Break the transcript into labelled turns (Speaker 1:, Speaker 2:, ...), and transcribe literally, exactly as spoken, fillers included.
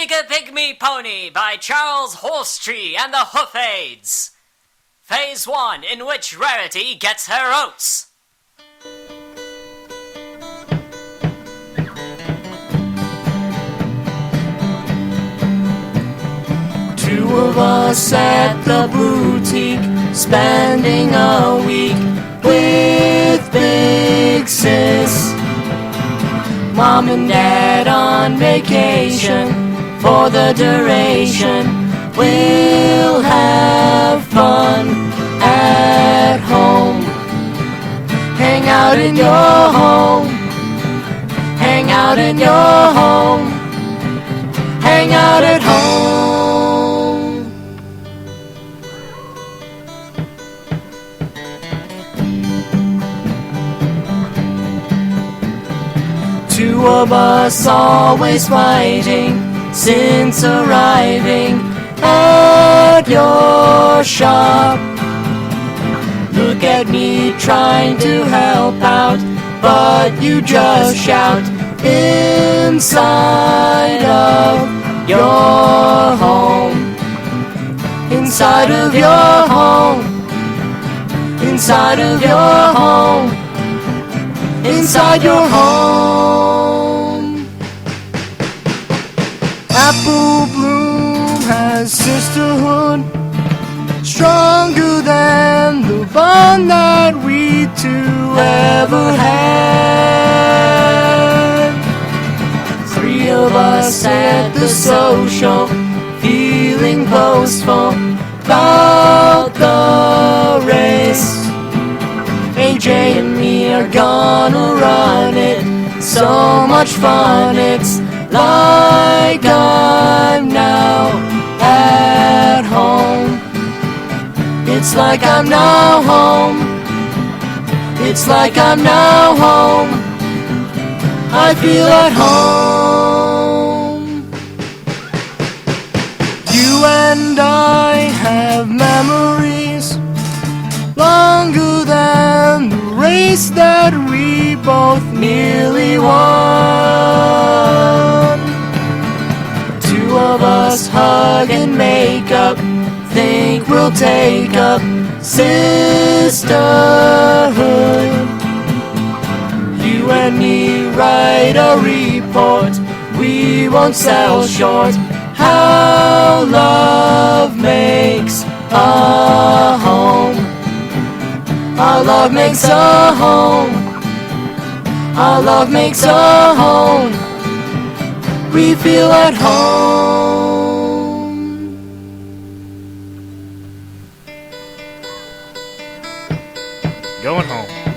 Speaker 1: Make a Pygmy Pony by Charles Horsetree and the Hoofaids. Phase one, in which Rarity gets her oats.
Speaker 2: Two of us at the boutique, spending a week with Big Sis. Mom and Dad on vacation for the duration. We'll have fun at home. Hang out in your home. Hang out in your home. Hang out at home. Two of us always fighting since arriving at your shop. Look at me trying to help out, but you just shout inside of your home. Inside of your home. Inside of your home. Inside your home. Apple Bloom has sisterhood, stronger than the bond that we two ever had. Three of us at the social, feeling boastful about the race. A J and me are gonna run it, so much fun. It's like I'm now at home. It's like I'm now home. It's like I'm now home. I feel at home. You and I have memories longer than the race that we both nearly won. Two of us hug and make up, think we'll take up sisterhood. You and me write a report, we won't sell short. How love makes a home. Our love makes a home. Our love makes a home. We feel at home.
Speaker 3: Going home.